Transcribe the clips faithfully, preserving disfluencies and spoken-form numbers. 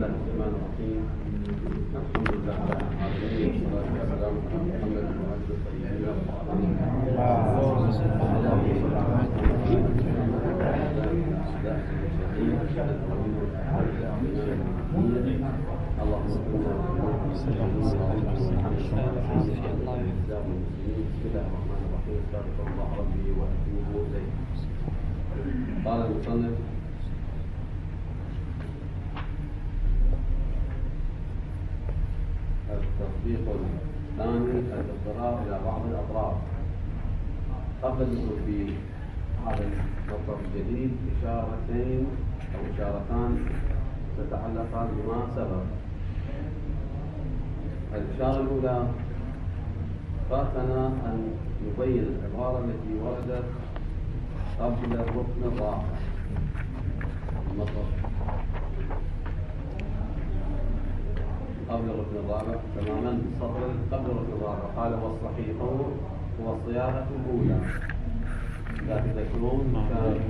الرحمن الرحيم. الحمد لله على العالمين، والصلاة والسلام على محمد وآله الطيبين الطاهرين. اللهم صل وسلم بسم الله الرحمن الرحيم. استغفر الله ربي واتوب اليه. قال المصنف: التطبيق الثاني الاضطرار الى بعض الاطراف. قبل الدخول في هذا المطلب الجديد اشارتين او اشارتان تتعلقان بما سبق. الاشاره الاولى: فاتنا ان نبين العباره التي وردت قبل الركن الرابع. المطلب قبل الركن الرابع تماما بالسطر قبل الركن الرابع قال: والصحيح هو الصياغه الاولى. لا تذكرون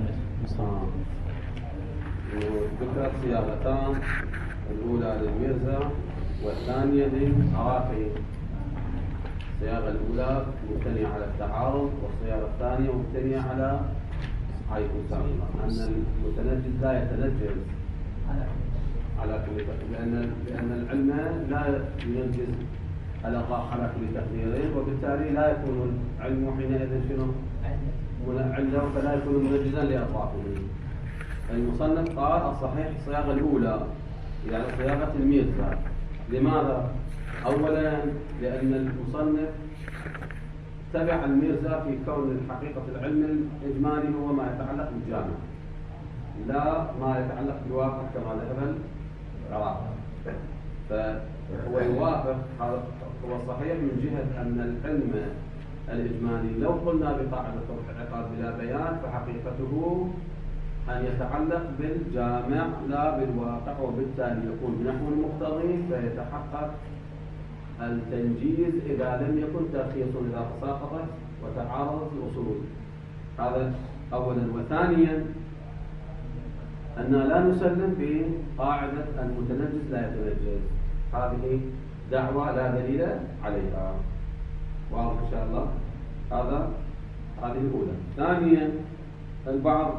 ذكرت صياغتان، الاولى للميرزا والثانيه للعراقي. الصياغه الاولى مبتنيه على التعارض، والصياغه الثانيه مبتنيه على عليكم السلام ان المتنجز لا يتنجز على كل تقدير، لان لان العلم لا ينجز على على كل تقدير، وبالتالي لا يكون العلم حينئذ شنو؟ عنده فلا يكون منجزا لاطرافه. المصنف قال: الصحيح الصياغه الاولى، يعني صياغه الميرزا. لماذا؟ اولا لان المصنف تبع الميرزا في كون حقيقه العلم الاجمالي هو ما يتعلق بالجامع، لا ما يتعلق بالواقع كما ذهب العراقي. فهو يوافق، هو صحيح من جهه ان العلم الإجمالي لو قلنا بقاعدة طرح العقاد بلا بيان فحقيقته أن يتعلق بالجامع لا بالواقع، وبالتالي يكون بنحو المقتضي فيتحقق التنجيز إذا لم يكن ترخيص إذا تساقطت وتعارضت الأصول. هذا أولا. وثانيا أن لا نسلم بقاعدة المتنجز لا يتنجز، هذه دعوة لا دليل عليها. واضح إن شاء الله. هذا هذه الأولى. ثانيا البعض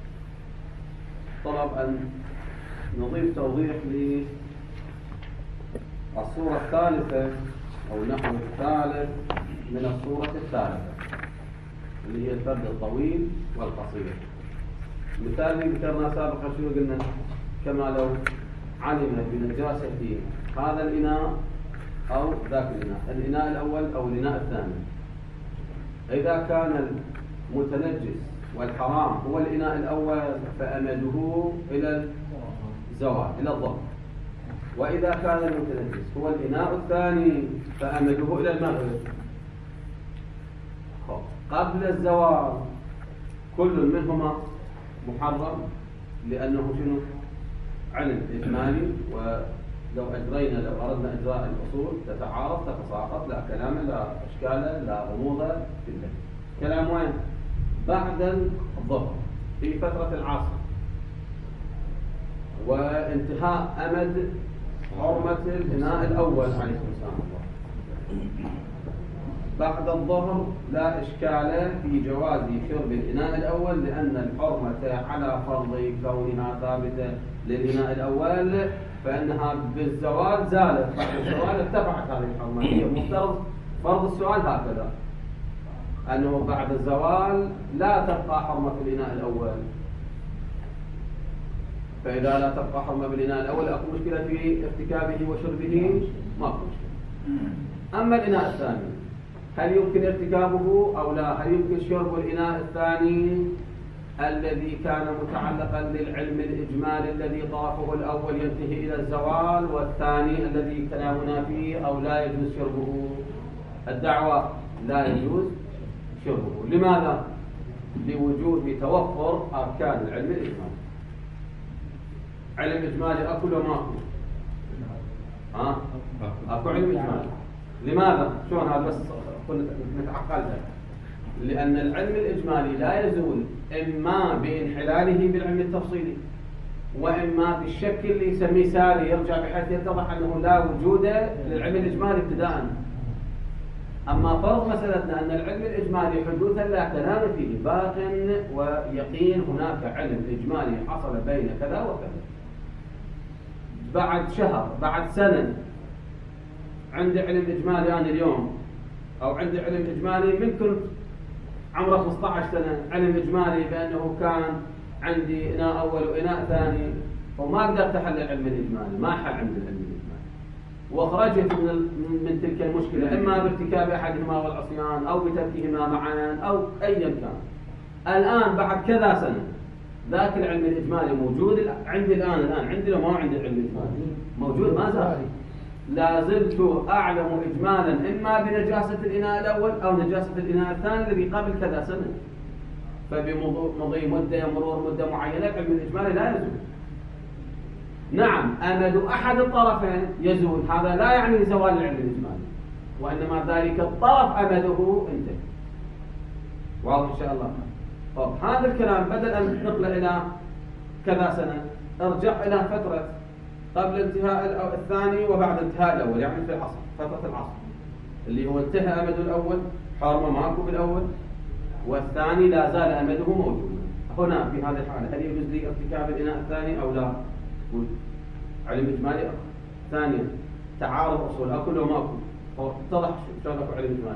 طلب أن نضيف توضيح للصورة الثالثة أو النحو الثالث من الصورة الثالثة اللي هي الفرد الطويل والقصير. مثال اللي ذكرناه سابقا شنو قلنا؟ كما لو علم بنجاسة هذا الإناء أو ذاك الإناء، الإناء الأول أو الإناء الثاني. إذا كان المتنجس والحرام هو الإناء الأول فأمده إلى الزوال إلى الظهر، وإذا كان المتنجس هو الإناء الثاني فأمده إلى المغرب قبل الزوال. كل منهما محرم لأنه شنو؟ علم إجمالي، و لو أجرينا لو أردنا إجراء الأصول تتعارض تتساقط، لا كلام لا إشكال لا غموض في البيت. كلام وين؟ بعد الظهر في فترة العصر وانتهاء أمد حرمة الإناء الأول عليكم السلام. بعد الظهر لا إشكال في جواز شرب الإناء الأول، لأن الحرمة على فرض كونها ثابتة للإناء الأول فإنها بالزوال زالت، بعد الزوال ارتفعت هذه الحرمة. هي مفترض فرض السؤال هكذا، أنه بعد الزوال لا تبقى حرمة الإناء الأول، فإذا لا تبقى حرمة بالإناء الأول أكو مشكلة في ارتكابه وشربه؟ ما أكو مشكلة. أما الإناء الثاني هل يمكن ارتكابه أو لا؟ هل يمكن شرب الإناء الثاني الذي كان متعلقا للعلم الإجمالي الذي طرفه الأول ينتهي إلى الزوال، والثاني الذي كلامنا فيه أو لا يجوز شربه؟ الدعوة لا يجوز شربه. لماذا؟ لوجود توفر أركان العلم الإجمالي. علم إجمالي أكو ولا ما أكو؟ ها؟ أكو علم إجمالي. لماذا؟ شلون هذا؟ بس نتعقلها. لأن العلم الإجمالي لا يزول إما بانحلاله بالعلم التفصيلي، وإما بالشكل اللي يسميه ساري يرجع بحيث يتضح أنه لا وجود للعلم الإجمالي ابتداء. أما فرض مسألتنا أن العلم الإجمالي حدوثا لا كلام فيه باق ويقين هناك علم إجمالي حصل بين كذا وكذا، بعد شهر بعد سنة عندي علم إجمالي أنا اليوم، أو عندي علم إجمالي من كنت عمره خمسة عشر سنة علم إجمالي بأنه كان عندي إناء أول وإناء ثاني، وما قدرت أحل العلم الإجمالي، ما حل عندي العلم الإجمالي، وخرجت من من تلك المشكلة إما بارتكاب أحدهما والعصيان أو بتركهما معا أو أيا كان. الآن بعد كذا سنة ذاك العلم الإجمالي موجود عندي الآن، الآن عندي لو ما عندي العلم الإجمالي موجود، ما زال لا زلت أعلم إجمالا إما بنجاسة الإناء الأول أو نجاسة الإناء الثاني الذي قبل كذا سنة. فبمضي مدة مرور مدة معينة العلم الإجمالي لا يزول. نعم أمد أحد الطرفين يزول، هذا لا يعني زوال العلم الإجمالي، وإنما ذلك الطرف أمده انتهى. واضح إن شاء الله. طب هذا الكلام بدل أن نقل إلى كذا سنة ارجع إلى فترة قبل انتهاء الثاني وبعد انتهاء الأول، يعني في العصر فترة العصر اللي هو انتهى أمد الأول حرمة ماكو بالأول، والثاني لا زال أمده موجودا. هنا في هذه الحالة هل يجوز لي ارتكاب الإناء الثاني أو لا؟ علم إجمالي أخر. ثانيا تعارض أصول أكل وماكو، اتضح شلون أكو علم إجمالي.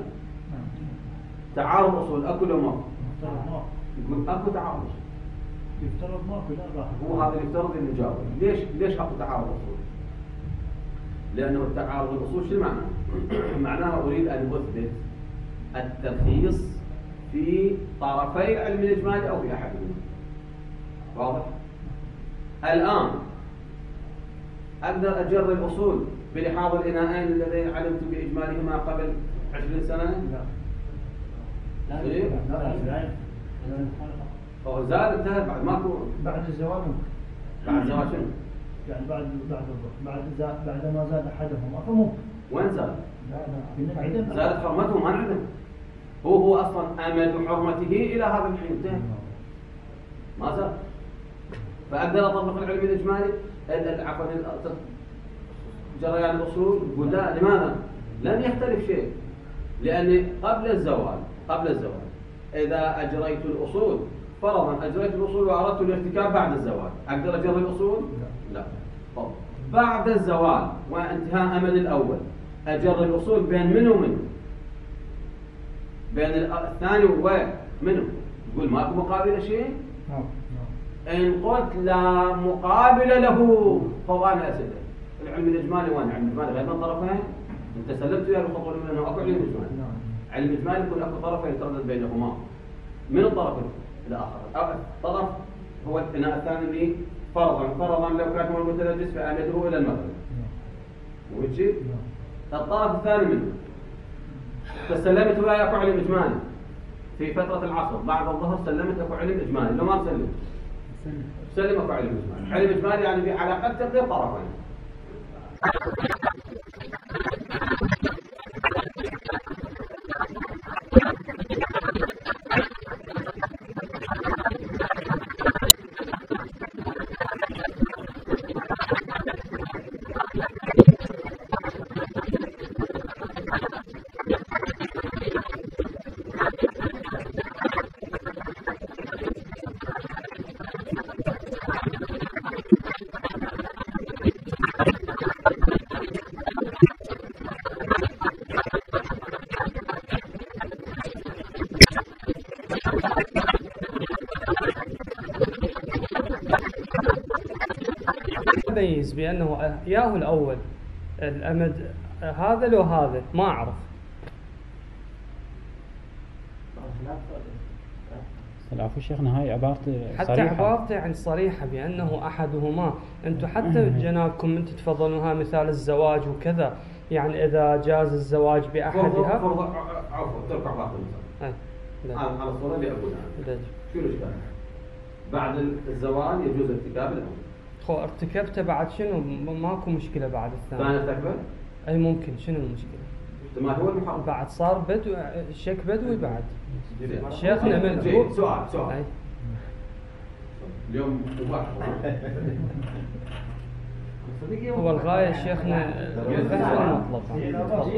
تعارض أصول أكل وماكو، يقول أكو تعارض، يفترض ماكو لا راح. هو هذا اللي يفترض اللي نجاوب. ليش ليش أكو تعارض أصول؟ لأنه التعارض الأصول شو معناه؟ معناه أريد أن أثبت الترخيص في طرفي العلم الإجمالي أو في أحدهما. واضح؟ الآن أقدر أجر الأصول بلحاظ الإناءين اللذين علمت بإجمالهما قبل عشرين سنة؟ لا. لا إيه؟ لا لا. هو زال انتهى بعد ماكو بعد الزواج ممكن. بعد الزواج شنو؟ يعني بعد بعد بعد بعد ما زاد أحدهما فممكن. وين زال؟ لا لا. زالت حرمته ما انعدم. هو هو أصلا أمد حرمته إلى هذا الحين انتهى. ما زال. فأقدر أطبق العلم الإجمالي عفوا جريان الأصول؟ يقول لا. لماذا؟ لن يختلف شيء، لأن قبل الزوال قبل الزوال إذا أجريت الأصول فرضا أجريت الأصول وأردت الارتكاب بعد الزوال أقدر أجري الأصول؟ لا. طب بعد الزوال وانتهاء أمد الأول أجري الأصول بين من ومن؟ بين الثاني ومنه؟ يقول ماكو مقابل شيء؟ إن قلت لا مقابل له فوانا أسئلة. العلم الإجمالي وين؟ العلم الإجمالي غير من طرفين؟ أنت سلمت يا الخطوة الأولى أنه أكو علم إجمالي. علم إجمالي يكون أكو طرفين يتردد بينهما. من الطرف الآخر؟ الطرف هو الإناء الثاني اللي فرضا فرضا لو كان هو المتنجس فأمده إلى المغرب. ويجي الطرف الثاني منه فسلمت وياه أكو علم إجمالي في فترة العصر بعد الظهر سلمت أكو علم إجمالي. لو ما سلمت سلم أكو علم إجمالي. علم إجمالي يعني في علاقة تقدير طرفين. أميز بأنه ياهو الأول الأمد هذا لو هذا ما أعرف. العفو شيخنا هاي عبارته حتى صريحة. عبارته يعني صريحة بأنه أحدهما. أنتم حتى جنابكم أنتم تفضلونها مثال الزواج وكذا، يعني إذا جاز الزواج بأحدها فرض عفوا ترفع بعض المثال على على الصورة اللي أقولها. شو الإشكال؟ بعد الزواج يجوز ارتكاب الأمر. خو ارتكبته بعد شنو؟ ماكو مشكلة بعد الثاني. ثاني ارتكبه؟ أي ممكن. شنو المشكلة؟ ما هو المحرم؟ بعد صار بدو شك بدوي بعد. شيخنا من سؤال سؤال اليوم مباح. هو الغاية شيخنا فهم المطلب.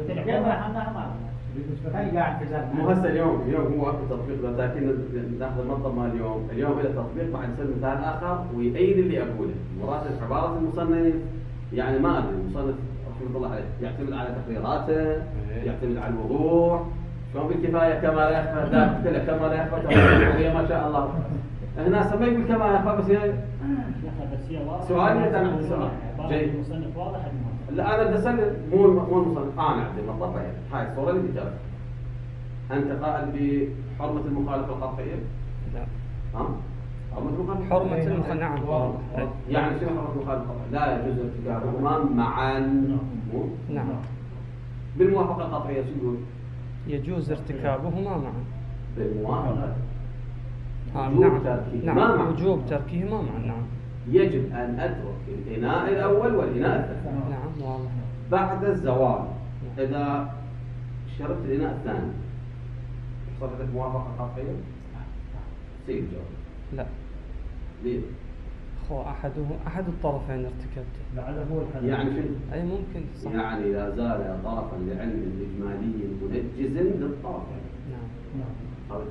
مو هسه اليوم اليوم هو اكو تطبيق لكن ناخذ المطلب مال اليوم، اليوم له تطبيق بعد نسوي مثال اخر ويأيد اللي اقوله، مرات عبارة المصنف يعني ما ادري المصنف رحمه الله عليه يعتمد على تقريراته، يعتمد على الوضوح، شلون بالكفاية كما لا يخفى ذاك كله كما لا يخفى هي ما شاء الله. هنا ما يقول كما يخفى بس هي سؤالي انا عندي سؤال. جيد. المصنف واضح لا انا بدي اسال مو مو المصنف انا عندي المطلب هاي الصورة اللي بتجرب. أنت قائل بحرمة المخالفة القطعية؟ لا. ها؟ حرمة المخالفة حرمة المخالفة نعم. يعني شنو حرمة المخالفة القطعية؟ لا يجوز ارتكابهما معا. نعم. بالموافقة القطعية شو تقول؟ يجوز ارتكابهما معا. بالموافقة. آه وجوب نعم. تركيهما نعم. معا. وجوب تركيهما معا. نعم. يجب أن أترك الإناء الأول والإناء الثاني. نعم واضح. بعد الزوال إذا شربت الإناء الثاني صارت موافقة قطعية؟ سيد جواب. لا. ليه؟ خو أحده أحد الطرفين ارتكبته. لعله هو الحل. يعني شنو؟ أي ممكن صح. يعني لا زال طرفا لعلم إجمالي منجز للطرفين. نعم. نعم. هذا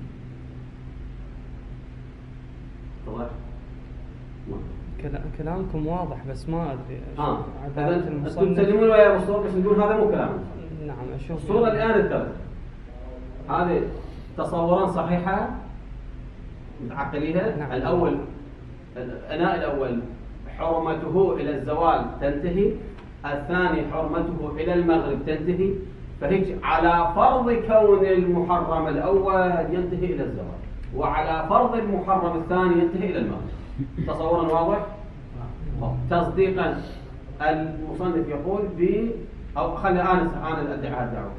واضح؟ كلا- كلامكم واضح بس ما أدري. اه عبارة إذا أنتم المصنف. تسلمون ويا بالصورة بس نقول هذا مو كلام. نعم أشوف. الصورة الآن الثلاث هذه تصورا صحيحة متعقليها. نعم. الأول الإناء الأول حرمته إلى الزوال تنتهي، الثاني حرمته إلى المغرب تنتهي، فهيك على فرض كون المحرم الأول ينتهي إلى الزوال وعلى فرض المحرم الثاني ينتهي إلى المغرب. تصورا واضح؟ تصديقا المصنف يقول ب أو خلي أنا أنا الأدعاء الدعوة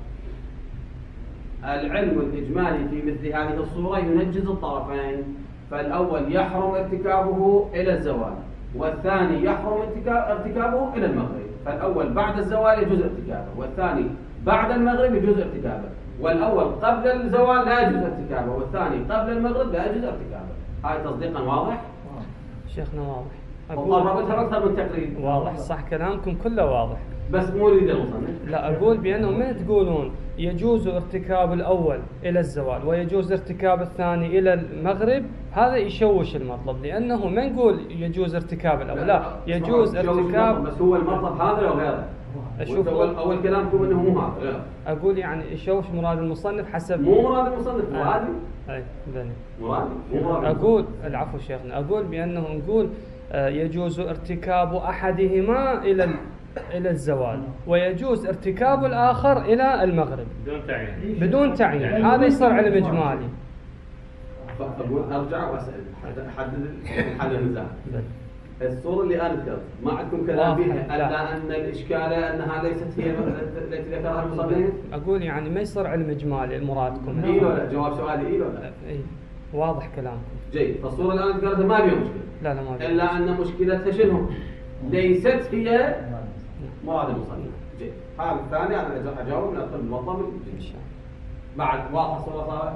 العلم الإجمالي في مثل هذه الصورة ينجز الطرفين، فالأول يحرم ارتكابه إلى الزوال والثاني يحرم ارتكابه إلى المغرب، فالأول بعد الزوال يجوز ارتكابه والثاني بعد المغرب يجوز ارتكابه، والأول قبل الزوال لا يجوز ارتكابه والثاني قبل المغرب لا يجوز ارتكابه. هاي تصديقا واضح؟ شيخنا واضح. والله ربطها أكثر من تقريب. واضح صح كلامكم كله واضح. بس مو يريد المصنف. لا أقول بأنه ما تقولون يجوز ارتكاب الأول إلى الزوال ويجوز ارتكاب الثاني إلى المغرب، هذا يشوش المطلب لأنه ما نقول يجوز ارتكاب الأول لا يجوز ارتكاب. بس هو المطلب هذا لو غيره. أشوف أول أول كلامكم إنه مو هذا غيره. أقول يعني يشوش مراد المصنف حسب مو مراد المصنف آه. مرادي. أي بني. مرادي مو مراد. أقول العفو شيخنا أقول بأنه نقول آه، يجوز ارتكاب أحدهما إلى ال- إلى الزوال ويجوز ارتكاب الآخر إلى المغرب بدون تعيين. بدون تعيين. هذا يصير علم إجمالي. فأقول أرجع وأسأل حدد حل النزاع. الصورة اللي أنا ذكرت ما عندكم كلام واضح. بها لا. إلا أن الإشكال أنها ليست هي التي ذكرها المصنف. أقول يعني ما يصير علم إجمالي مرادكم. إيه ولا لا؟ جواب سؤالي إيه ولا لا؟ إيه واضح كلامكم. جيد. فالصورة اللي أنا ذكرتها ما بيها مشكلة. لا لا ما بي. إلا أن مشكلتها شنو؟ ليست هي مراد المصنف. جيد. هذا الثاني أنا أجاوب من أدخل المطلب إن شاء الله. بعد واضح الصورة صارت؟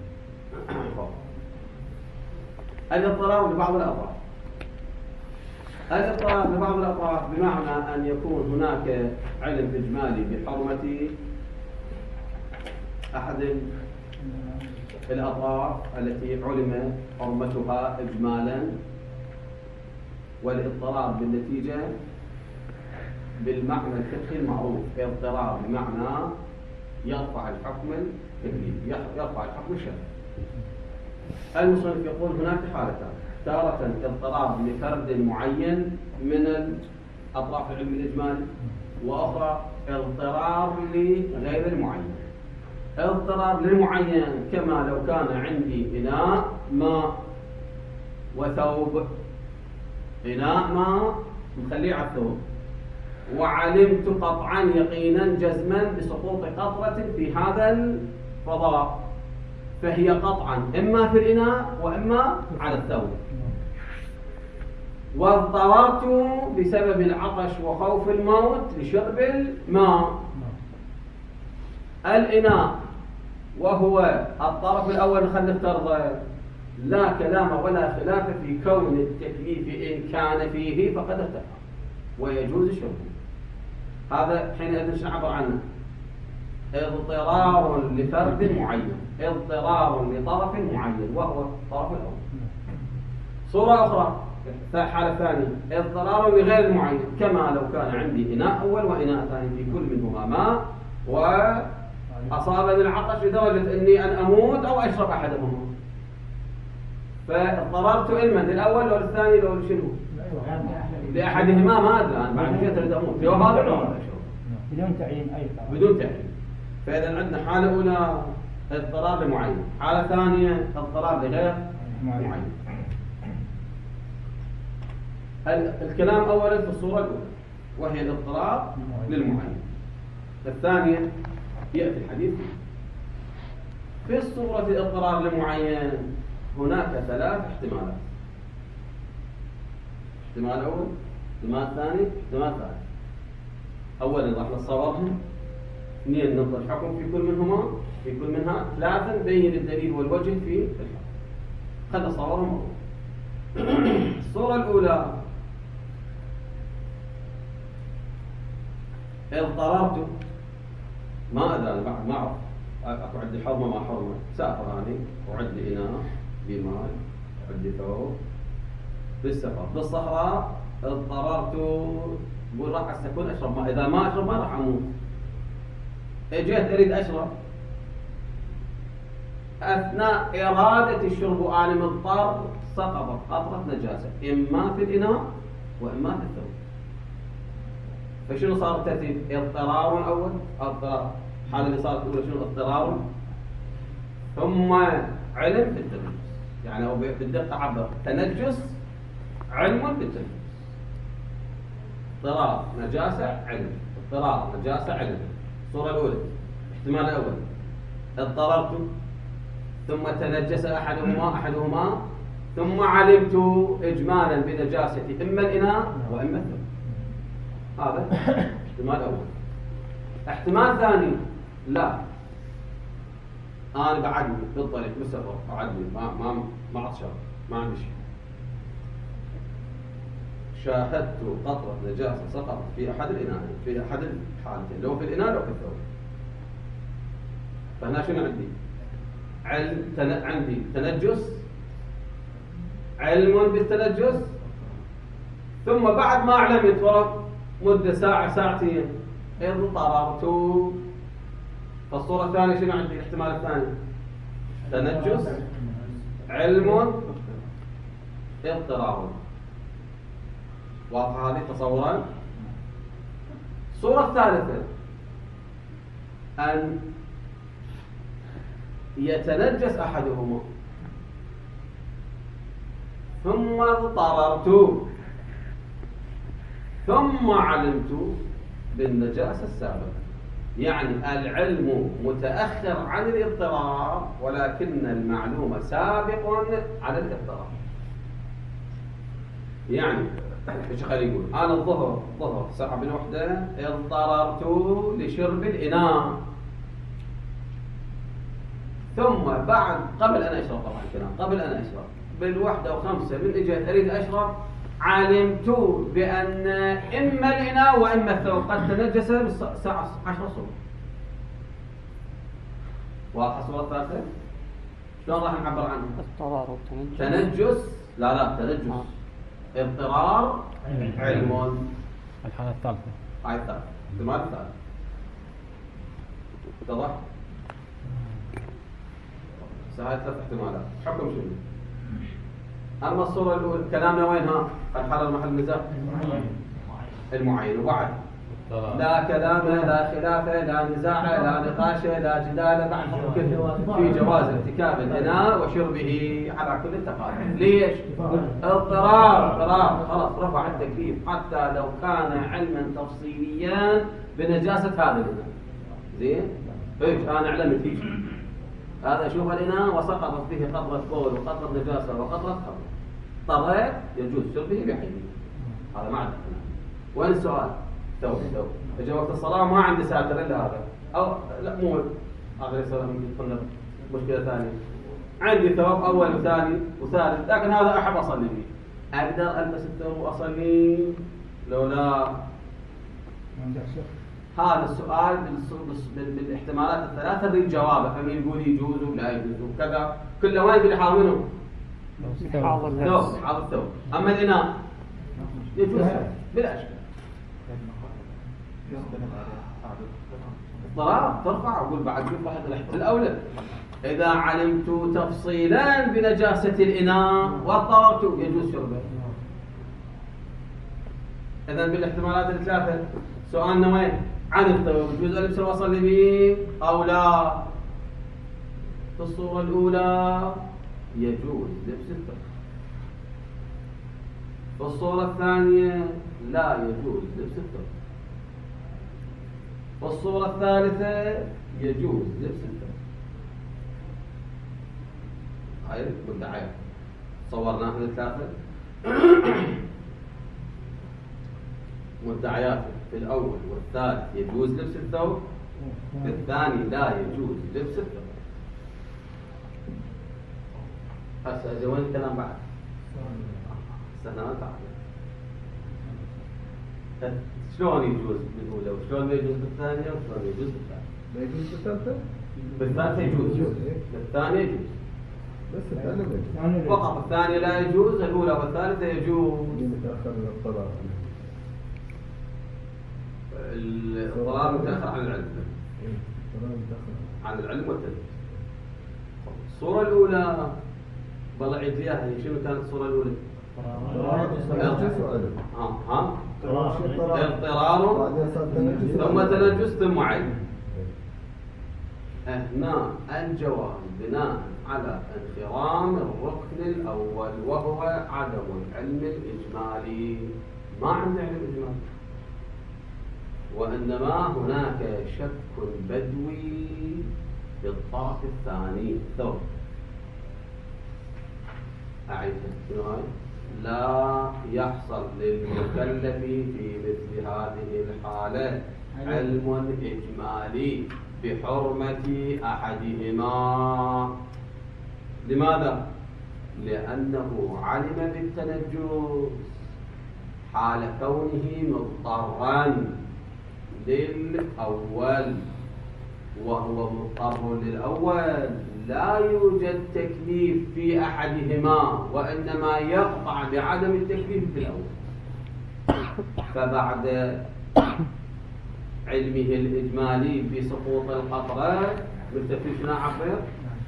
الاضطرار لبعض الأطراف. الاضطرار لبعض الأطراف بمعنى أن يكون هناك علم إجمالي بحرمة أحد الأطراف التي علم حرمتها إجمالا، والاضطرار بالنتيجة بالمعنى الفقهي المعروف اضطرار بمعنى يرفع الحكم التكليفي يرفع الحكم الشرعي. المصنف يقول هناك حالتان، تارة اضطرار لفرد معين من أطراف العلم الإجمالي، وأخرى اضطرار لغير المعين. اضطرار للمعين كما لو كان عندي إناء ماء وثوب، إناء ماء مخليه على الثوب وعلمت قطعا يقينا جزما بسقوط قطرة في هذا الفضاء، فهي قطعا إما في الإناء وإما على الثوب، واضطررت بسبب العطش وخوف الموت لشرب الماء. الإناء وهو الطرف الأول خلينا نفترضه لا كلام ولا خلاف في كون التكليف إن كان فيه فقد ارتفع ويجوز شربه. هذا حينئذ نعبر عنه اضطرار لفرد معين، اضطرار لطرف معين وهو الطرف الأول. صورة أخرى حالة ثانية اضطرار لغير المعين، كما لو كان عندي إناء أول وإناء ثاني في كل منهما ماء وأصابني العطش لدرجة أني أن أموت أو أشرب أحدهما، فاضطررت علما للأول أو للثاني أو لشنو؟ لأحدهما ما أدري أنا بعد كده تريد أموت في هذا بدون تعيين أي طرف. بدون تعيين. فإذا عندنا حالة أولى اضطرار لمعين، حالة ثانية اضطرار لغير معين. الكلام أولا في الصورة الأولى وهي الاضطرار للمعين. الثانية يأتي الحديث في الصورة الاضطرار لمعين هناك ثلاث احتمالات. احتمال أول، احتمال ثاني، احتمال ثالث. أولا راح نصورهم، اثنين ننطق الحكم في كل منهما في كل منها، ثلاثا نبين الدليل والوجه في الحكم. خلنا نصورهم. الصورة الأولى اضطررت، ما أدري أنا بعد ما أعرف أكو عندي حرمة ما حرمة، سافر أنا وعندي إناء بماء وعندي ثوب بالسفر بالصحراء، اضطررت قول راح أستكون أشرب ماء، إذا ما أشرب ماء راح أموت. اجيت أريد أشرب، أثناء إرادة الشرب أنا مضطر سقطت قطرة نجاسة إما في الإناء وإما في الثوب. فشنو صار الترتيب؟ اضطرار أول، اضطرار الحالة اللي صارت الأولى شنو؟ اضطرار ثم علم في التنجس، يعني أو بالدقة عبر تنجس علم في التنجس. اضطرار نجاسة علم، اضطرار نجاسة علم. الصورة الأولى احتمال الأول اضطررت ثم تنجس أحدهما أحدهما ثم علمت إجمالا بنجاسة إما الإناء وإما الثوب. هذا احتمال أول. احتمال ثاني لا، أنا بعدني بالطريق بالسفر بعدني ما ما ما عطشان ما عندي شيء، شاهدت قطرة نجاسة سقطت في أحد الإناء في أحد الحالتين، لو في الإناء لو في الثوب. فهنا شنو عندي؟ علم تن... عندي تنجس، علم بالتنجس، ثم بعد ما علمت ورا مدة ساعة ساعتين اضطررت. فالصورة الثانية شنو عندي؟ الاحتمال الثاني تنجس، علم، اضطرار. واضحة هذه تصورا؟ الصورة الثالثة أن يتنجس أحدهما ثم اضطررت ثم علمت بالنجاسة السابقة، يعني العلم متأخر عن الاضطرار ولكن المعلوم سابق على الاضطرار. يعني ايش خلي يقول؟ أنا الظهر الظهر ساعة من وحدة اضطررت لشرب الإناء، ثم بعد قبل أن أشرب طبعا الكلام قبل أن أشرب بالوحدة وخمسة من إجت أريد أشرب، علمت بأن إما الإناء وإما الثوب قد تنجس بالساعة عشرة الصبح. واضحة الصورة الثالثة؟ شلون راح نعبر عنها؟ اضطرار وتنجس. تنجس لا لا تنجس آه. اضطرار علم. الحالة الثالثة هاي الثالثة احتمال الثالث. اتضح؟ هاي ثلاث احتمالات. حكم شنو؟ أما الصورة الأولى كلامنا وين ها؟ الحالة المحل النزاع المعين. وبعد لا كلام لا خلاف لا نزاع لا نقاش لا جدال بعد في جواز ارتكاب الإناء وشربه على كل التقادم. ليش؟ اضطرار اضطرار خلاص رفع التكليف حتى لو كان علما تفصيليا بنجاسة هذا الإناء. زين؟ ايش أنا علمت فيه هذا شوف الإناء وسقطت فيه قطرة بول وقطرة نجاسة وقطرة خمر، اضطريت يجوز شربه بحينه. هذا ما عندنا. وين السؤال؟ تو تو اجى وقت الصلاة ما عندي ساتر إلا هذا، أو لا مو آخر الصلاة ممكن تكون مشكلة ثانية. عندي ثوب أول وثاني وثالث، لكن هذا أحب أصلي فيه، أقدر ألبس الثوب وأصلي لو لا؟ هذا السؤال بالاحتمالات الثلاثة نريد جوابه، فمن يقول يجوز ولا يجوز وكذا كله وين اللي حاضرينه؟ حاضر ثوب، حاضر الثوب. أما الإناء يجوز بلا شك. الضرار ترفع. أقول بعد شوف واحد رحت الأولى إذا علمت تفصيلا بنجاسة الإناء واضطررت يجوز شربه. إذن بالاحتمالات الثلاثة سؤالنا وين؟ عن الثوب يجوز ألبس وأصلي به أو لا؟ في الصورة الأولى يجوز لبس الثوب، في الصورة الثانية لا يجوز لبس الثوب، في الصورة الثالثة يجوز لبس الثوب. هاي مدعية صورناها من الثلاثة مدعيات. في الأول والثالث يجوز لبس الثوب، في الثاني لا يجوز لبس الثوب. هسه أجي وين الكلام بعد؟ استنى ما تعرف شلون يجوز بالأولى وشلون يجوز بالثانية وشلون يجوز بالثالثة. لا يجوز بالثالثة؟ بالثالثة يجوز، بالثانية يجوز، بس الثانية فقط الثانية لا يجوز، الأولى والثالثة يجوز. متأخر من الطلاق. الطلاق متأخر عن العلم، عن العلم والتدريس. الصورة الأولى بالله عيد ليها، هي شنو كانت الصورة الأولى؟ ها ها اضطرار ثم تنجس ثم علم. هنا الجواب بناء على انخرام الركن الأول وهو عدم العلم الإجمالي. ما عندنا علم إجمالي، وإنما هناك شك بدوي في الطرف الثاني ثوب. أعيدها شنو هاي؟ لا يحصل للمكلف في مثل هذه الحالة علم إجمالي بحرمة أحدهما. لماذا؟ لأنه علم بالتنجس حال كونه مضطرا للأول، وهو مضطر للأول لا يوجد تكليف في أحدهما، وإنما يقطع بعدم التكليف في الأول. فبعد علمه الإجمالي بسقوط القطرة مستفيد شنو أعبر؟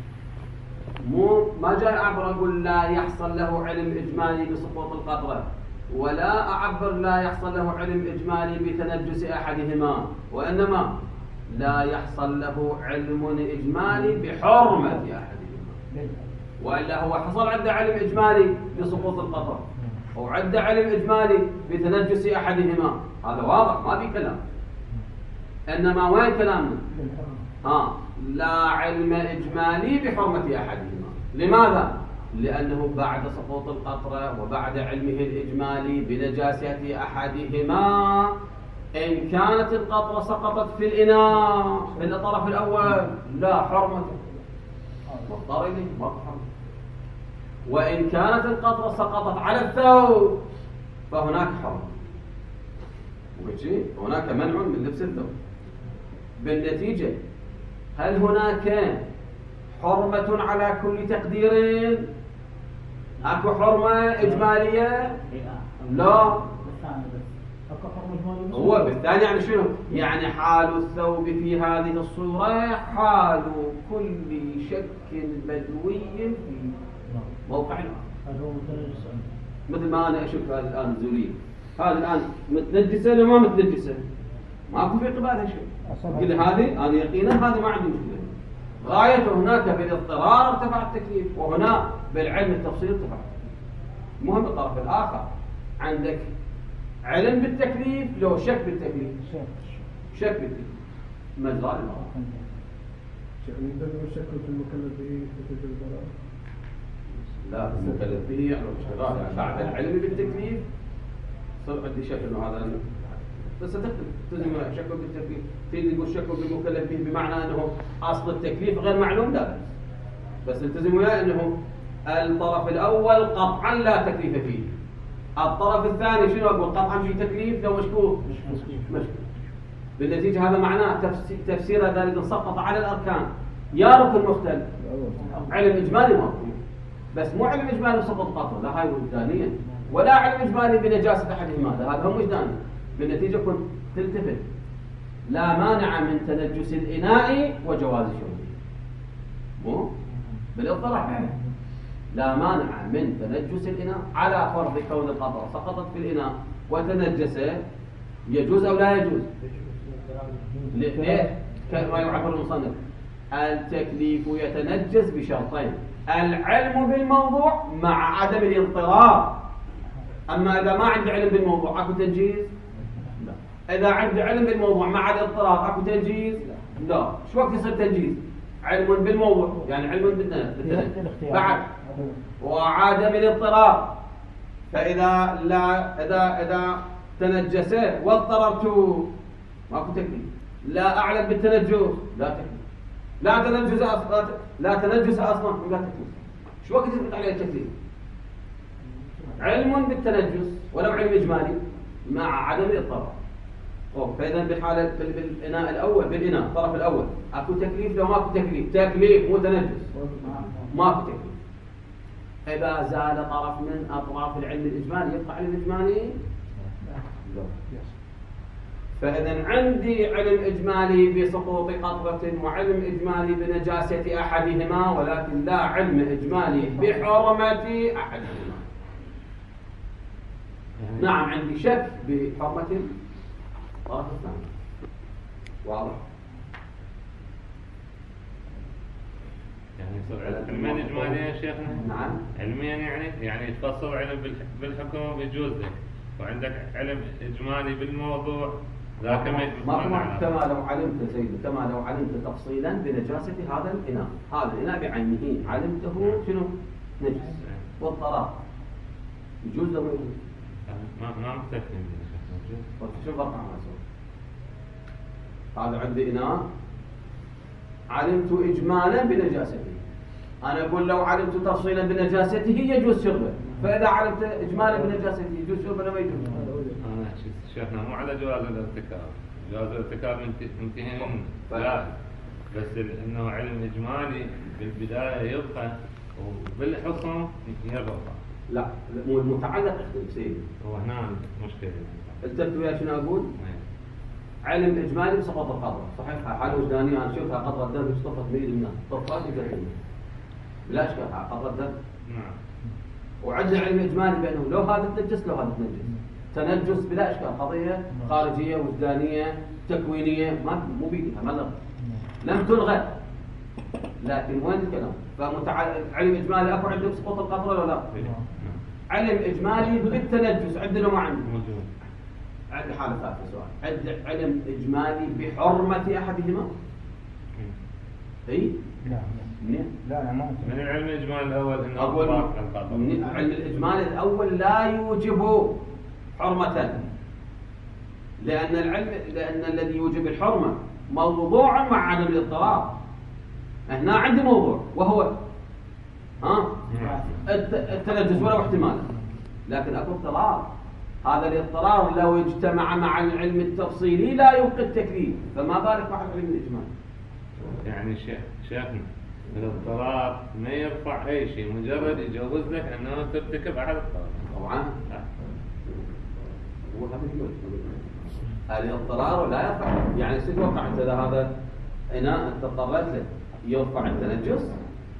مو ما جاي أعبر أقول لا يحصل له علم إجمالي بسقوط القطرة، ولا أعبر لا يحصل له علم إجمالي بتنجس أحدهما، وإنما لا يحصل له علم إجمالي بحرمة أحدهما. وإلا هو حصل عنده علم إجمالي بسقوط القطرة أو عنده علم إجمالي بتنجس أحدهما، هذا واضح ما في كلام. إنما وين كلامنا؟ ها لا علم إجمالي بحرمة أحدهما. لماذا؟ لأنه بعد سقوط القطرة وبعد علمه الإجمالي بنجاسة أحدهما، إن كانت القطرة سقطت في الإناء في الطرف الأول لا حرمة، مضطر إليه ما حرمة. وإن كانت القطرة سقطت على الثوب فهناك حرمة، وجي هناك منع من لبس الثوب. بالنتيجة هل هناك حرمة على كل تقدير؟ أكو حرمة إجمالية؟ لا. هو بالثاني يعني شنو؟ يعني حال الثوب في هذه الصورة حال كل شك بدوي في موقع مثل ما أنا أشوف هذه الآن زولية، هذه الآن متنجسة ولا ما متنجسة؟ ماكو في قبالها شيء. قل هذه أنا يقينا هذه ما عندي مشكلة. غاية هناك بالاضطرار ارتفع التكليف، وهنا بالعلم التفصيل ارتفع. المهم الطرف الآخر عندك علم بالتكليف لو شك بالتكليف، شك بالتكليف مجرى المرأة. يعني بدو الشك في المكلف به في الضرر؟ لا المكلف به يعني اشتغال، يعني بعد العلم بالتكليف صار عندي شك انه هذا بس تختلف. تلزم شك بالتكليف، في اللي يقول شك بالمكلف به بمعنى انه اصل التكليف غير معلوم، لا بس التزم وياي انه الطرف الاول قطعا لا تكليف فيه. الطرف الثاني شنو اقول؟ قطعا في تكليف لو مشكوك مشكوك. بالنتيجه هذا معناه تفسير تفسير ذلك سقط على الاركان يا ركن مختلف علم اجمالي ما بس مو علم اجمالي بسقط قطع، لا هاي وجدانيا، ولا علم اجمالي بنجاسه احدهما، هذا هم وجداني. بالنتيجه كنت تلتفت لا مانع من تنجس الاناء وجواز شربه. مو بالاضطراب لا مانع من تنجس الاناء على فرض كون القطره سقطت في الاناء وتنجس، يجوز او لا يجوز؟ ليه؟ كما يعبر المصنف التكليف يتنجس بشرطين: العلم بالموضوع مع عدم الاضطرار. اما اذا ما عندي علم بالموضوع اكو تنجيز؟ لا. اذا عندي علم بالموضوع مع الاضطرار اكو تنجيز؟ لا. شو وقت يصير تنجيز؟ علم بالموضوع يعني علم بالتنجيز بعد وعدم الاضطرار. فاذا لا اذا اذا تنجس واضطررت ماكو تكليف. لا اعلم بالتنجس لا تكليف. لا تنجس اصلا لا تنجس اصلا لا تكليف. شو وقت يثبت عليه التكليف؟ علم بالتنجس ولو علم اجمالي مع عدم الاضطرار. فاذا بحاله بالاناء الاول بالاناء الطرف الاول اكو تكليف لو ماكو تكليف، تكليف مو تنجس ماكو تكليف. اذا زال طرف من اطراف العلم الاجمالي يبقى علم اجمالي؟ لا. فاذا عندي علم اجمالي بسقوط قطره وعلم اجمالي بنجاسه احدهما، ولكن لا علم اجمالي بحرمه احدهما. نعم عندي شك بحرمه الطرف الثاني. واضح؟ يعني يصير علميا اجماليا يا شيخنا؟ نعم علميا يعني يعني تفصل علم بالحكم بيجوز لك، وعندك علم اجمالي بالموضوع ذاك ما ما كما لو علمت سيدي كما لو علمت تفصيلا بنجاسه هذا الاناء، هذا الاناء بعينه علمته شنو؟ نجس والطلاق يجوز لو يجوز؟ ما ما مختلفين بين شو الفرق عن هذا؟ عندي اناء علمت اجمالا بنجاسته، انا اقول لو علمت تفصيلا بنجاسته يجوز شربه، فاذا علمت اجمالا بنجاسته يجوز شربه ولا ما يجوز؟ انا شيخنا مو على جواز الارتكاب، جواز الارتكاب منتهي منه لا، بس انه علم اجمالي بالبدايه يبقى وبالحصن يبقى. لا مو المتعلق يختلف سيدي. هو هنا مشكله. التفت وياي شنو اقول؟ علم اجمالي بسقوط القطره، صحيح حاله وجدانيه انا اشوفها قطره دم اصطفت ميل الناس، طفات يقتلون بلا اشكال قطره دم. نعم. وعندنا علم اجمالي بانه لو هذا تنجس لو هذا تنجس. تنجس بلا اشكال قضيه خارجيه وجدانيه تكوينيه ما مو بيدها ما لم لم تلغى. لكن وين الكلام؟ فمتعلق علم اجمالي اكو عنده بسقوط القطره ولا لا؟ علم اجمالي بالتنجس عندنا ما عنده. موجود. عندي حالة ثالثة سؤال، عندي علم إجمالي بحرمة أحدهما؟ إي؟ لا منين؟ لا لا ما من العلم الإجمالي الأول إنه أول من علم الإجمالي الأول لا يوجب حرمة، لأن العلم لأن الذي يوجب الحرمة موضوع مع عدم الاضطرار. هنا عندي موضوع وهو ها التنجس ولو احتمال، لكن أكو اضطرار. هذا الاضطرار لو اجتمع مع العلم التفصيلي لا يوقع التكليف، فما بالك مع العلم الاجمالي. يعني شيخ شيخنا الاضطرار ما يرفع اي شيء، مجرد يجوز لك انه ترتكب احد الطرفين. طبعا هو هذا الاضطرار لا يرفع، يعني تتوقع انت اذا هذا اناء انت اضطريت له يرفع التنجس؟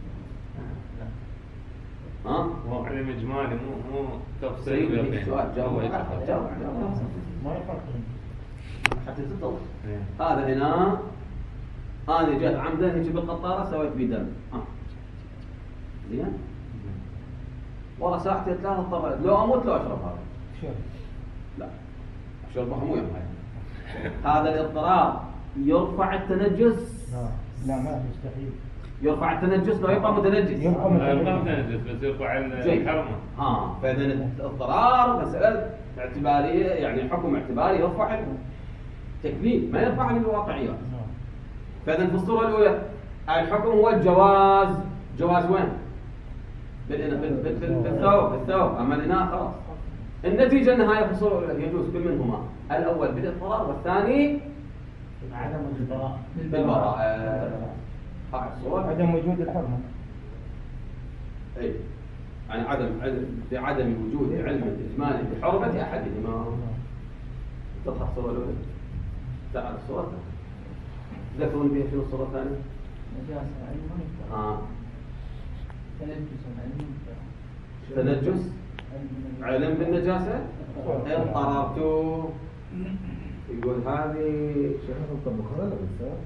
ها؟ هو علم اجمالي مو مو تفصيل. سؤال جاوب جاوب ما يفرق حتى تطلع. هذا هنا انا جات عمدا هيك بالقطاره سويت بيه دم. ها زين؟ والله ساعتين ثلاثه اضطريت لو اموت لو اشرب هذا. شرب. لا شربه مو يوم هذا الاضطرار يرفع التنجس؟ لا لا ما يستحيل. يرفع التنجس لو يبقى متنجس. يبقى متنجس بس يرفع الحرمه. اه فاذا الاضطرار مساله اعتباريه، يعني حكم اعتباري يرفع التكليف ما يرفع الواقعيات. فاذا في الصوره الاولى الحكم هو الجواز جواز وين؟ بالإناء بال- بال- بال- بالثوب بالثوب، أما الإناء خلاص. النتيجة النهاية فصول يجوز كل منهما، الأول بالاضطرار والثاني عدم البراءة بالبراءة. هاي الصورة. عدم وجود الحرمة. أي يعني عدم علم بعدم وجود علم إجمالي بحرمة أحدهما. تظهر الصورة الأولى. تعال الصورة الثانية. ذكرون بها شنو الصورة الثانية؟ نجاسة علم آه. تنجس علم تنجس علم بالنجاسة اضطررت. يقول هذه شيخ انت بخارى ولا بالساعة؟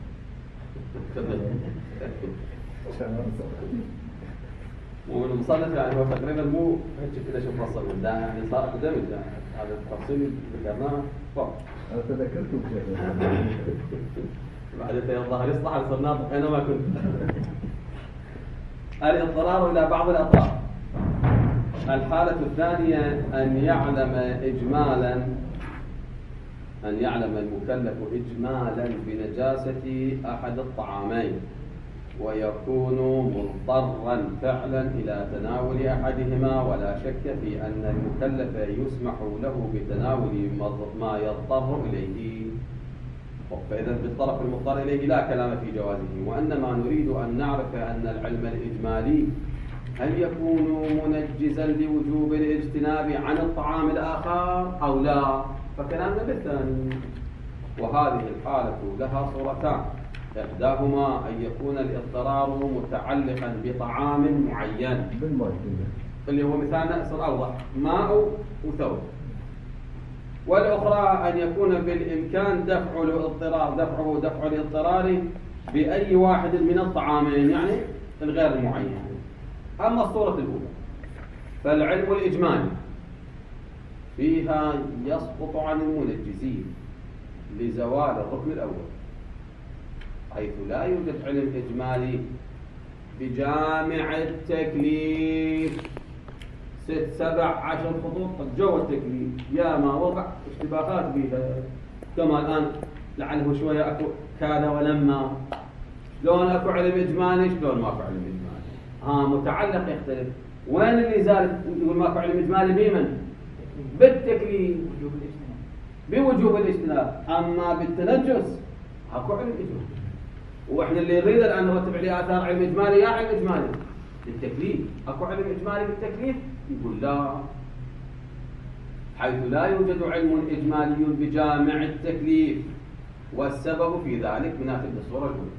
ومن المصنف يعني هو تقريبا مو هيك كذا شوف وصل ده يعني صار دمج يعني هذا التفصيل اللي ذكرناه فوق. انا تذكرته بشيء. بعد الظاهر يصلح صار ناطق اينما كنت. الاضطرار الى بعض الاطراف. الحالة الثانية أن يعلم إجمالا أن يعلم المكلف إجمالا بنجاسة أحد الطعامين ويكون مضطرا فعلا إلى تناول أحدهما، ولا شك في أن المكلف يسمح له بتناول ما يضطر إليه. فإذا بالطرف المضطر إليه لا كلام في جوازه، وإنما نريد أن نعرف أن العلم الإجمالي هل يكون منجزا لوجوب الاجتناب عن الطعام الآخر أو لا، فكلامنا بالثاني. وهذه الحالة لها صورتان، إحداهما أن يكون الاضطرار متعلقا بطعام معين بالماء اللي هو مثالنا يصير أوضح، ماء وثوب، والأخرى أن يكون بالإمكان دفع الاضطرار دفعه دفع الاضطرار بأي واحد من الطعامين يعني الغير المعين. أما الصورة الأولى فالعلم الإجمالي فيها يسقط عن المنجزين لزوال الركن الأول، حيث لا يوجد علم إجمالي بجامع التكليف ست سبع عشر خطوط جوا التكليف، يا ما وقع اشتباهات بها كما الآن لعله شوية أكو كان ولما، شلون أكو علم إجمالي شلون ما أكو علم إجمالي. ها متعلق يختلف، وين اللي زال يقول ماكو علم إجمالي بمن؟ بالتكليف بوجوب الاجتناب، أما بالتنجس أكو علم إجمالي. وإحنا اللي نريد الآن نرتب عليه آثار علم إجمالي يا علم إجمالي بالتكليف، أكو علم إجمالي بالتكليف؟ يقول لا، حيث لا يوجد علم إجمالي بجامع التكليف. والسبب في ذلك مناسب للصورة الأولى،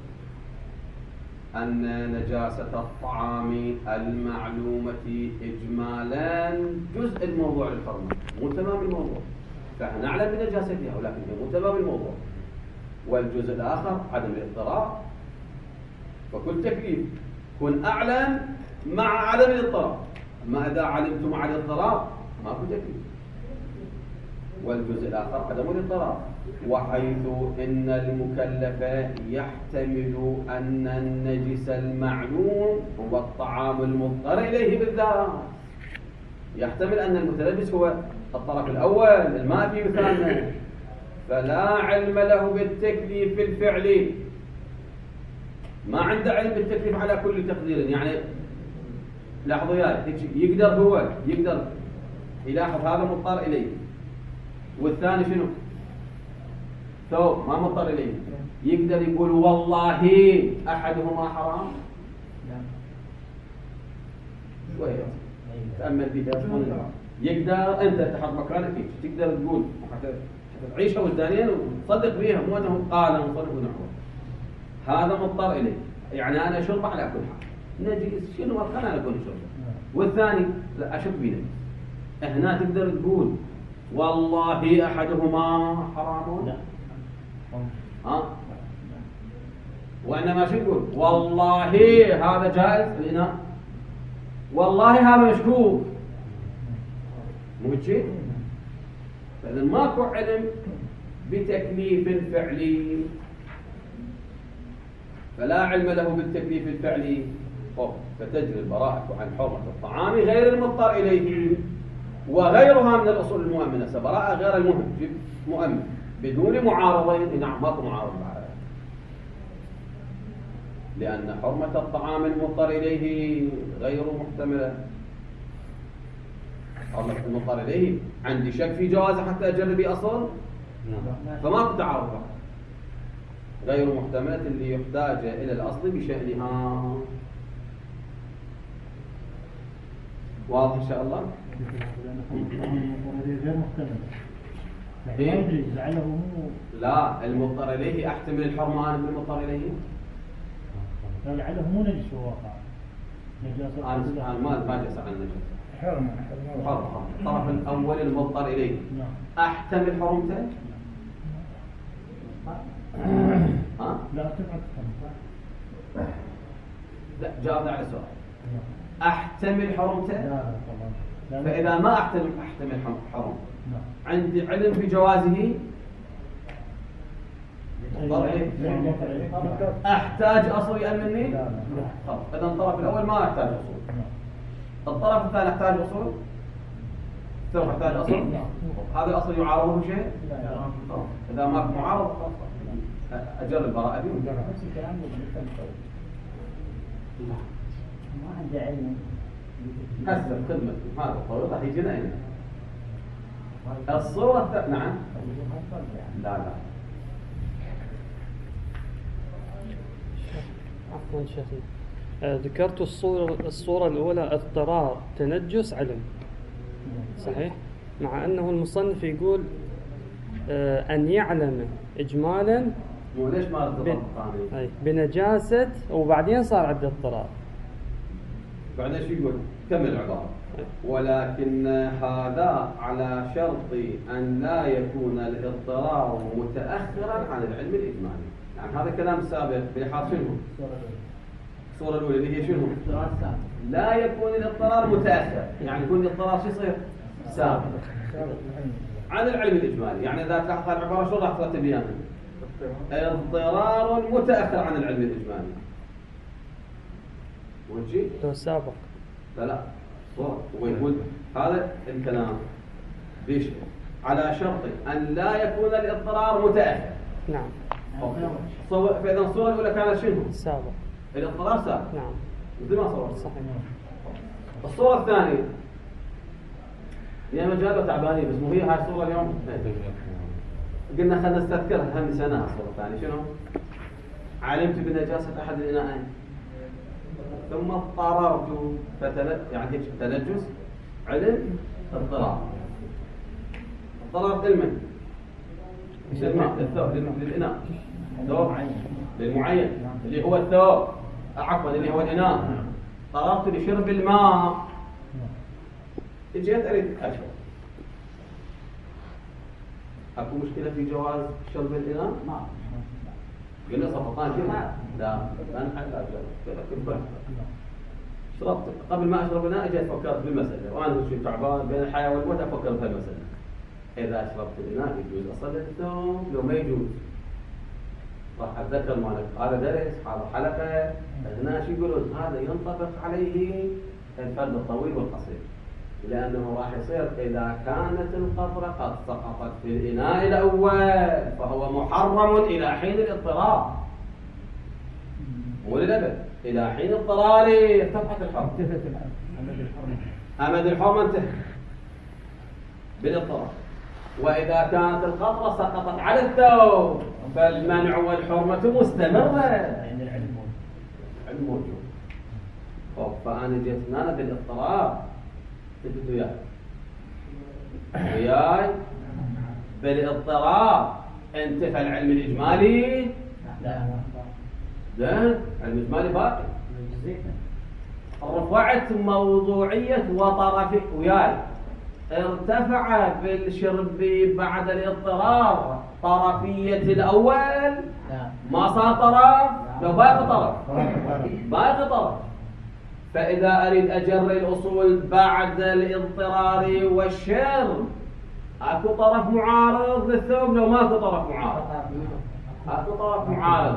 أن نجاسة الطعام المعلومة إجمالا جزء الموضوع للحرمة مو تمام الموضوع، فإحنا نعلم بنجاستها ولكن هي مو تمام الموضوع. والجزء الآخر عدم الاضطرار، فكل تكليف كن أعلم مع عدم الاضطرار، أما إذا علمت مع الاضطرار ماكو تكليف. والجزء الآخر عدم الاضطرار، وحيث إن المكلف يحتمل أن النجس المعلوم هو الطعام المضطر إليه بالذات، يحتمل أن المتلبس هو الطرف الأول الماء في مثالنا، فلا علم له بالتكليف الفعلي، ما عنده علم بالتكليف على كل تقدير. يعني لاحظوا يا يقدر هو يقدر يلاحظ هذا مضطر إليه، والثاني شنو؟ ثوب ما مضطر إليه، يقدر يقول والله أحدهما حرام؟ شوية تأمل بها. يقدر أنت تحط مكانك تقدر تقول حتى تعيشها والدانيين وتصدق بيها، مو أنه قال وصدق ونحوه. هذا مضطر إليه، يعني أنا أشرب على كل حال نجس شنو ما كان أنا أقول أشرب، والثاني لا أشرب بنجس. هنا تقدر تقول والله أحدهما حرام؟ لا. ها؟ وإنما شو يقول؟ والله هذا جائز الإناء، والله هذا مشكوك، مو شيء؟ فإذا ماكو علم بتكليف فعلي، فلا علم له بالتكليف الفعلي، فتجري البراءة عن حرمة الطعام غير المضطر إليه وغيرها من الأصول المؤمنة. براءة غير المهم مؤمن بدون معارضين. نعم ماكو معارض. لأن حرمة الطعام المضطر إليه غير محتملة. حرمة المضطر إليه عندي شك في جوازه حتى أجرب أصل، فما كنت أعرفه. غير محتملة اللي يحتاج إلى الأصل بشأنها. واضح إن شاء الله؟ غير محتمل. إيه؟ ما أدري لعله مو. لا، المضطر إليه أحتمل الحرمان بالمضطر إليه. لا، لعله مو نجس في الواقع. نجاسة. أنا أنا ما ما جلس عن النجس. حرم. حرم. الطرف الأول المضطر إليه. نعم. أحتمل حرمته؟ ها؟ لا تبعد تفهم. لا، جاوبنا على السؤال. أحتمل حرمته؟ لا لا طبعا. لا، لا. فإذا ما أحتمل أحتمل حرم، نعم. عندي علم بجوازه، مضطر إليه. أحتاج أصل يأمنني؟ لا لا. طب إذا الطرف الأول ما أحتاج أصول. الطرف الثاني يحتاج أصول؟ الثالث يحتاج أصول؟ هذا الأصل يعارضه شيء؟ طب إذا ما معارض أجر البراءة دي. نفس الكلام ما عنده علم. هسه خدمة هذا الطويل راح يجينا هنا. الصورة الثانية. نعم. لا لا. عفوا شيخنا، آه، ذكرت الصورة الصورة الأولى اضطرار تنجس علم، صحيح؟ مع أنه المصنف يقول آه، أن يعلم إجمالا مو ليش ما رد بن... الثاني؟ أي بنجاسة، وبعدين صار عنده اضطرار. بعدين شو يقول؟ كمل العبارة. ولكن هذا على شرط أن لا يكون الاضطرار متأخرا عن العلم الإجمالي. يعني هذا كلام سابق بحاصل شنو؟ الصورة الأولى اللي هي شنو؟ لا يكون الاضطرار متأخر، يعني يكون الاضطرار شو يصير؟ سابق عن العلم الإجمالي. يعني إذا تلاحظ العبارة شو راح ترتب لي أنا؟ اضطرار متأخر عن العلم الإجمالي. وجي؟ لو سابق. لا لا، صورة. ويقول هذا الكلام بيش على شرط أن لا يكون الاضطرار متأخر. نعم. فإذا الصورة الأولى كانت شنو؟ سابق. الاضطرار سابق. نعم. مثل ما صورت. صحيح. الصورة الثانية هي مجالة تعبانية، بس مو هي هاي الصورة اليوم. قلنا خلينا نستذكرها هم سنة. الصورة الثانية شنو؟ علمت بنجاسة أحد الإناءين ثم اضطررت فتل... يعني تنجس علم اضطرار. اضطررت لمن؟ للماء، للثوب، للإناء. ثوب للمعين اللي هو الثوب، عفوا اللي هو الإناء. اضطررت لشرب الماء، اجيت اريد اشرب. اكو مشكلة في جواز شرب الإناء؟ ما قلنا صفقان كذا؟ لا، انا حتى اجرب. شربت قبل ما اشرب الماء اجيت فكرت بالمسألة، وانا شو تعبان بين الحياة والموت افكر بهالمسألة. اذا اشربت الإناء يجوز اصلي الثوب لو ما يجوز؟ راح اتذكر مالك هذا درس، هذا حلقة، هنا شو يقولون؟ هذا ينطبق عليه الفرد الطويل والقصير، لأنه راح يصير إذا كانت القطرة قد سقطت في الإناء الأول فهو محرم إلى حين الاضطرار، مو للأبد، إلى حين اضطرار ارتفعت الحرمة. أمد الحرمة انتهى بالاضطرار. وإذا كانت القطرة سقطت على الثوب فالمنع والحرمة مستمرة. يعني العلم علم موجود. فأنا جيت هنا بالاضطرار، انت وياي وياي بالاضطرار انتفى العلم الإجمالي؟ لا زين، العلم الإجمالي باقي. رفعت موضوعية وطرف وياي، ارتفع بالشرب بعد الاضطرار طرفية الأول، ما صار طرف، لو باقي طرف باقي طرف. فإذا أريد أجر الأصول بعد الاضطرار والشرب أكو طرف معارض للثوب لو ما أكو طرف معارض؟ أكو طرف معارض،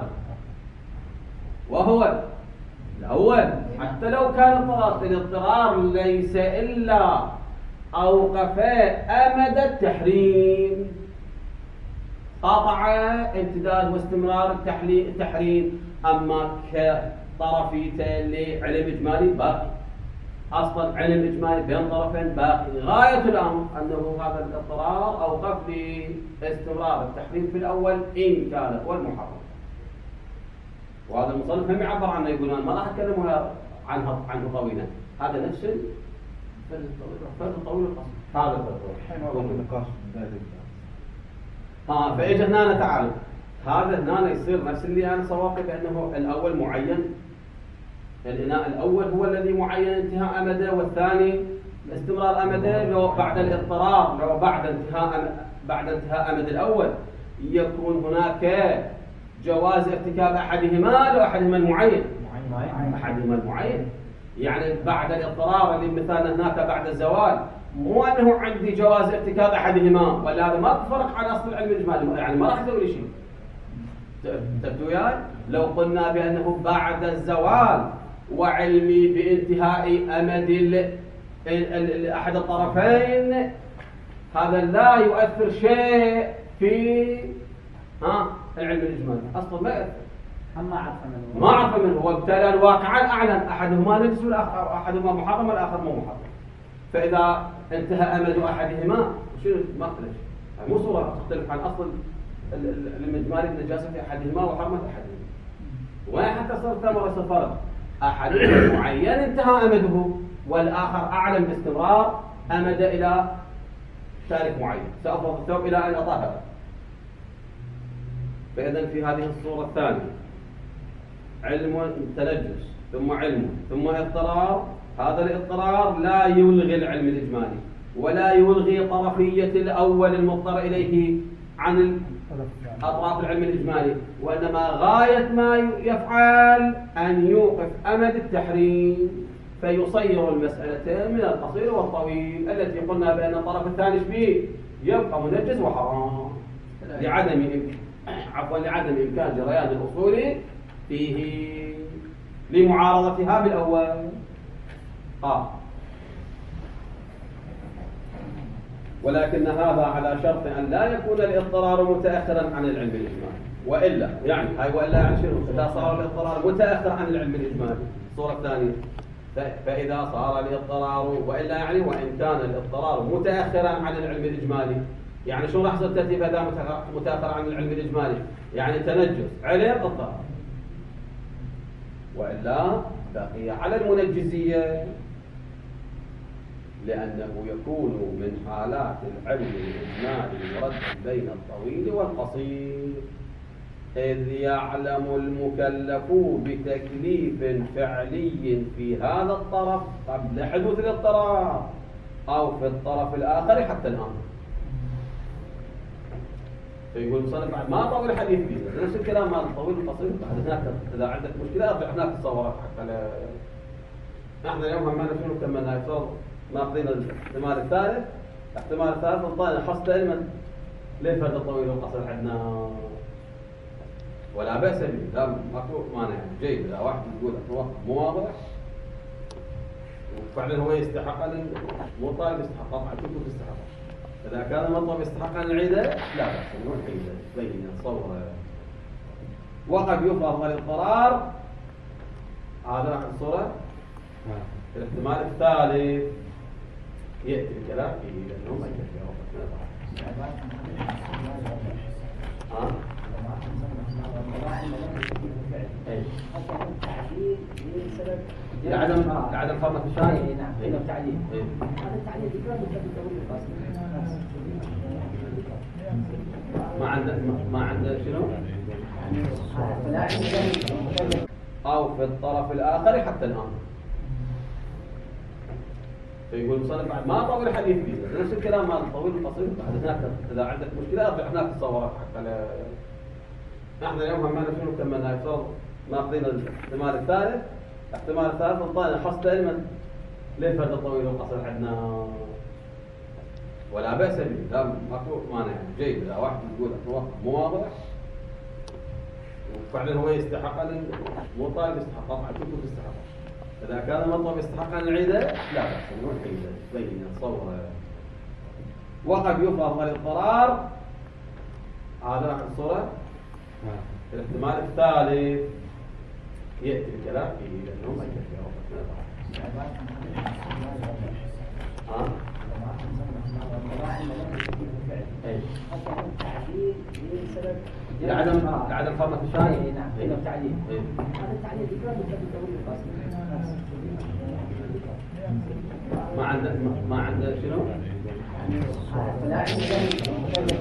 وهو الأول. حتى لو كان طرف الاضطرار ليس إلا أوقف أمد التحريم، قطع امتداد واستمرار التحليل التحريم، أما كطرفيته اللي علم إجمالي باقي، أصلا علم إجمالي بين طرفين باقي. غاية الأمر أنه هذا الاضطرار أوقف لي استمرار التحريم في الأول إن كان هو المحرم. وهذا المصنف هم يعبر عنه، يقول أنا ما راح أتكلم عنه عنه طويلا، هذا نفس الفرد الطويل الفرد الطويل القصير، هذا الفرد الطويل. ها فإجا هنا تعال، هذا هنا يصير نفس اللي أنا سواقي بأنه الأول معين، الإناء الأول هو الذي معين انتهاء أمده، والثاني استمرار أمده. لو بعد الاضطرار، لو بعد انتهاء بعد انتهاء أمد الأول يكون هناك جواز ارتكاب أحدهما لو أحدهما المعين، أحدهما المعين. يعني بعد الاضطرار اللي مثلا هناك بعد الزوال، مو أنه عندي جواز ارتكاب أحدهما، ولا هذا ما تفرق عن أصل العلم الإجمالي، يعني ما راح يسوي لي شيء. تبدو وياي؟ لو قلنا بأنه بعد الزوال وعلمي بانتهاء أمد ال ال أحد الطرفين، هذا لا يؤثر شيء في ها العلم الإجمالي، أصلا ما يؤثر. ما عرف منه ما عرف منه، وابتلى واقعا أعلن أحدهما نجس والآخر أحدهما محرم والآخر مو محرم. فإذا انتهى أمد أحدهما شنو ما اختلف، يعني مو صورة تختلف عن أصل العلم الإجمالي النجاسة في أحدهما وحرمة أحدهما. وين حتى صار ثمرة الفرق، أحد معين انتهى أمده والآخر أعلن باستمرار أمد إلى تاريخ معين، سأفرض الثوب إلى أن أطهر. فإذا في هذه الصورة الثانية علم تنجس ثم علم ثم اضطرار، هذا الاضطرار لا يلغي العلم الإجمالي ولا يلغي طرفية الأول المضطر إليه عن أطراف العلم الإجمالي، وإنما غاية ما يفعل أن يوقف أمد التحريم فيصير المسألتين من القصير والطويل التي قلنا بأن الطرف الثاني فيه يبقى منجس وحرام لعدم إمكان عفوا لعدم إمكان جريان الأصول فيه لمعارضتها بالأول. آه. ولكن هذا على شرط أن لا يكون الاضطرار متأخرا عن العلم الإجمالي، وإلا يعني هاي وإلا يعني شنو؟ إذا صار الاضطرار متأخر عن العلم الإجمالي الصورة الثانية، فإذا صار الاضطرار وإلا يعني وإن كان الاضطرار متأخرا عن العلم الإجمالي، يعني شو راح يصير ترتيب هذا متأخر عن العلم الإجمالي؟ يعني تنجس علم اضطرار، وإلا بقي على المنجزية، لأنه يكون من حالات العلم الإجمالي مرد بين الطويل والقصير، إذ يعلم المكلف بتكليف فعلي في هذا الطرف قبل حدوث الاضطرار أو في الطرف الآخر حتى الآن. فيقول المصنف بعد ما طول الحديث فيه نفس الكلام مال الطويل والقصير، بعد هناك إذا عندك مشكلة ارجع هناك تصورات حتى لا احنا اليوم هم شنو كملنا يصير ناخذين الاحتمال الثالث، الاحتمال الثالث انطينا حصة علما ليه فرق الطويل والقصير عندنا، ولا بأس به، لا ماكو مانع جيد. إذا واحد يقول الوقت مو واضح وفعلا هو يستحق، مو طالب يستحق طبعا كله يستحق. إذا كان المطلب يستحق أن نعيده لا بأس نعيده بين الصورة. وقد يفرض الاضطرار، هذا راح الصورة. الاحتمال الثالث يأتي الكلام فيه لأنه ما يكفي ها؟ لعدم لعدم حرمة الشاهد. نعم هذا التعليل. هذا التعليل يقرأ بالتطويل ما عنده ما عنده شنو؟ أو في الطرف الآخر حتى الآن. فيقول المصنف بعد ما طول الحديث فيه نفس الكلام مال الطويل والقصير، بعد هناك إذا عندك مشكلة ارجع هناك تصورات حتى لا احنا اليوم هم شنو كملنا يصير ناخذين الاحتمال الثالث، الاحتمال الثالث انطينا حصة علما ليه فرق الطويل والقصير عندنا، ولا بأس به، لا ماكو مانع جيد. إذا واحد يقول الوقت مو واضح وفعلا هو يستحق، مو طالب يستحق طبعا كله يستحق. إذا كان المطلب يستحق أن نعيده لا بأس نعيده بين الصورة. وقد يفرض الاضطرار، هذا آخر صورة. الاحتمال الثالث يأتي الكلام فيه لأنه ما يكفي وقتنا. ها؟ لعدم لعدم فرق الثاني. نعم كلمة تعليل. هذا التعليل ذكر ما عنده ما عنده شنو؟ لا